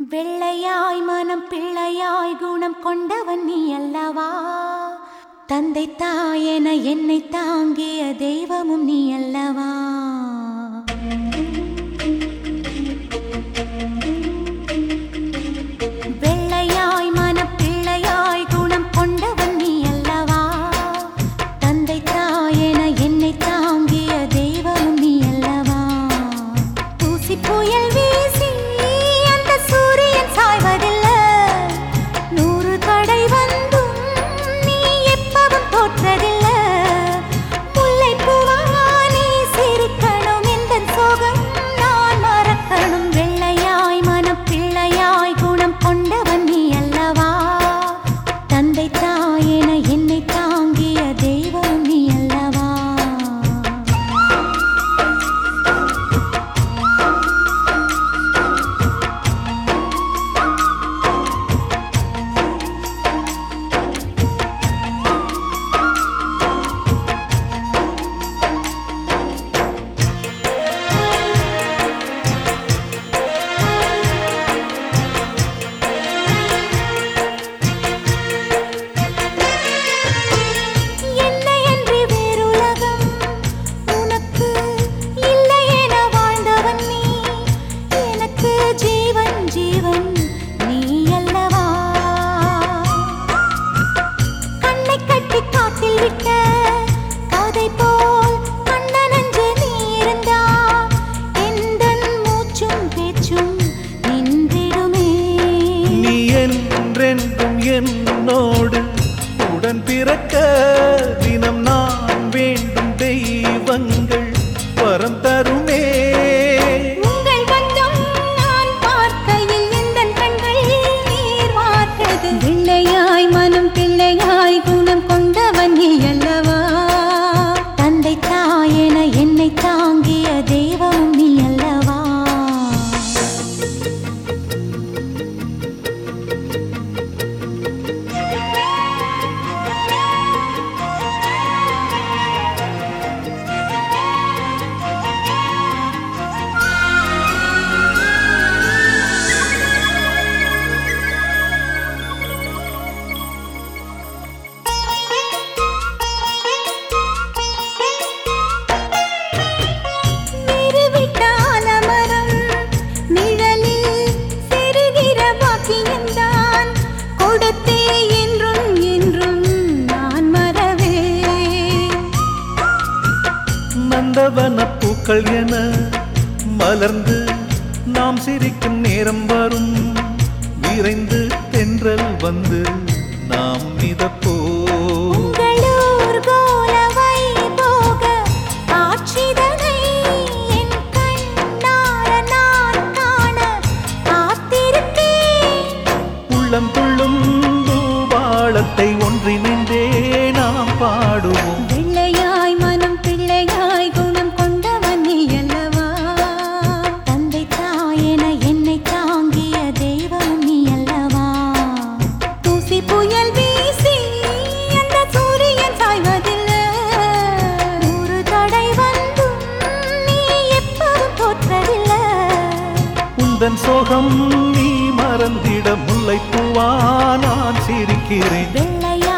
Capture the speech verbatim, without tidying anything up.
வெள்ளையாய் மனம் பிள்ளையாய் குணம் கொண்டவன் நீ அல்லவா? தந்தை தாயென என்னை தாங்கிய தெய்வமும் நீ அல்லவா? வெள்ளையாய் மனம் பிள்ளையாய் குணம் கொண்டவன் நீ அல்லவா? தந்தை தாயென என்னை தாங்கிய தெய்வமும் நீ அல்லவா? தூசி புயல் வீசி அந்த சூரியன் சாய்வதில்லை, நூறு தடை வந்தும் நீ எப்பவும் தோற்றதில்லை. முல்லை பூவா நீ சிரிக்கணும், இந்த சோகம் நான் மறக்கணும். வெள்ளையாய் மனம் பிள்ளையாய் குணம் கொண்டவன் நீ அல்லவா? தந்தை தாயென என்னை தாங்கிய தெய்வம் நீ அல்லவா? என்னோடு உடன் பிறக்க தினம் நான் வேண்டும், தெய்வங்கள் வரம் தருமே. உங்கள் பந்தம் நான் பார்க்கையில் எந்தன் கண்கள் நீர் வார்த்தது. வெள்ளையாய் மனம் பிள்ளையாய் குணம் கொண்டவன் நீ அல்லவா? தந்தை தாயென என்னை தாங்கிய தெய்வம் நீ அல்லவா? நந்தவனப்பூக்கள் என மலர்ந்து நாம் சிரிக்கும் நேரம் வரும், விரைந்து தென்றல் வந்து நாம் மிதப்போ. உள்ளம் துள்ளும் பூபாளத்தை ஒன்றிணைந்தே நாம் பாடுவோம். வெள்ளையாய் மனம் பிள்ளையாய் குணம் கொண்டவன் நீ அல்லவா? தந்தை தாயென என்னை தாங்கிய தெய்வம் நீ அல்லவா? தூசி புயல் வீசி அந்த சூரியன் சாய்வதில்லை, நூறு தடை வந்தும் நீ எப்பவும் தோற்றதில்லை. உந்தன் சோகம் நீ மறந்திட முல்லை பூவா நான் சிரிக்கிறேன். வெள்ளையா